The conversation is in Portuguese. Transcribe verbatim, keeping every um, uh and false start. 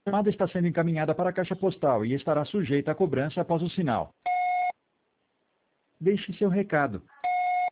chamada está sendo encaminhada para a caixa postal e estará sujeita a cobrança após o sinal. Deixe seu recado.